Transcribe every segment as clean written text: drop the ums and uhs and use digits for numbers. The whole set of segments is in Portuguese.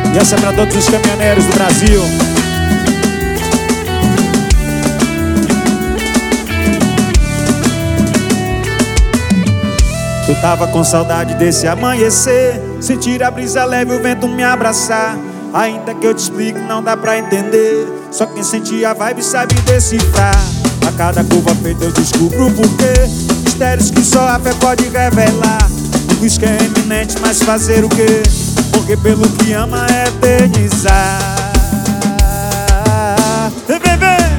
E essa é pra todos os caminhoneiros do Brasil. Eu tava com saudade desse amanhecer, sentir a brisa leve, o vento me abraçar. Ainda que eu te explique, não dá pra entender. Só quem sente a vibe sabe decifrar. A cada curva feita eu descubro o porquê. Mistérios que só a fé pode revelar. O risco é iminente, mas fazer o quê? Porque pelo que ama é eternizar. Vem, vem, vem!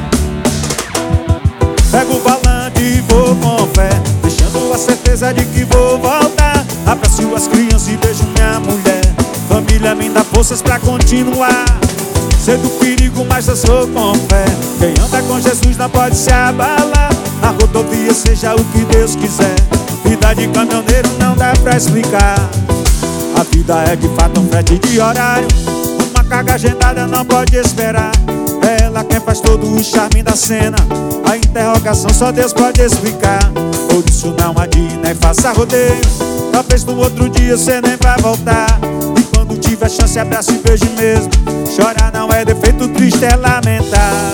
Pego o volante e vou com fé, deixando a certeza de que vou voltar. Abraço as crianças e beijo minha mulher. Família me dá forças pra continuar. Sei do perigo, mas eu sou com fé. Quem anda com Jesus não pode se abalar. Na rodovia seja o que Deus quiser. Vida de caminhoneiro não dá pra explicar. A vida é de fato um frete de horário. Uma carga agendada não pode esperar. É ela quem faz todo o charme da cena. A interrogação só Deus pode explicar. Por isso não adie, nem faça rodeio. Talvez no outro dia você nem vai voltar. E quando tiver chance abraça e beije mesmo. Chorar não é defeito, triste é lamentar.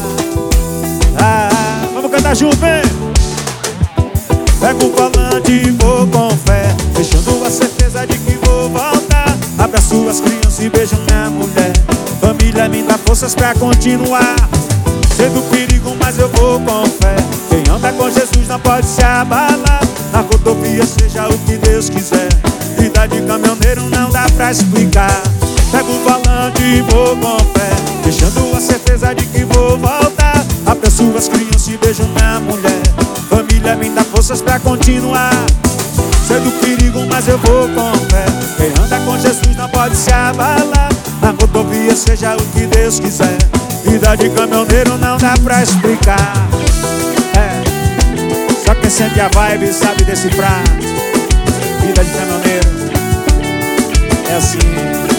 Vamos cantar junto, vem! Pego o volante e vou com fé, deixando a certeza de que vou voltar. Abraço as crianças e beijo minha mulher. Família me dá forças pra continuar. Sei do perigo, mas eu vou com fé. Quem anda com Jesus não pode se abalar. Na rodovia seja o que Deus quiser. Vida de caminhoneiro não dá pra explicar. Pego o volante e vou com fé, deixando a certeza de que vou voltar. Abraço as crianças e beijo minha mulher. Família me dá forças pra continuar. Sei do perigo, mas eu vou com fé. Quem anda com Jesus não pode se abalar. Na rodovia seja o que Deus quiser. Vida de caminhoneiro não dá pra explicar. Só quem sente a vibe sabe decifrar. Vida de caminhoneiro é assim.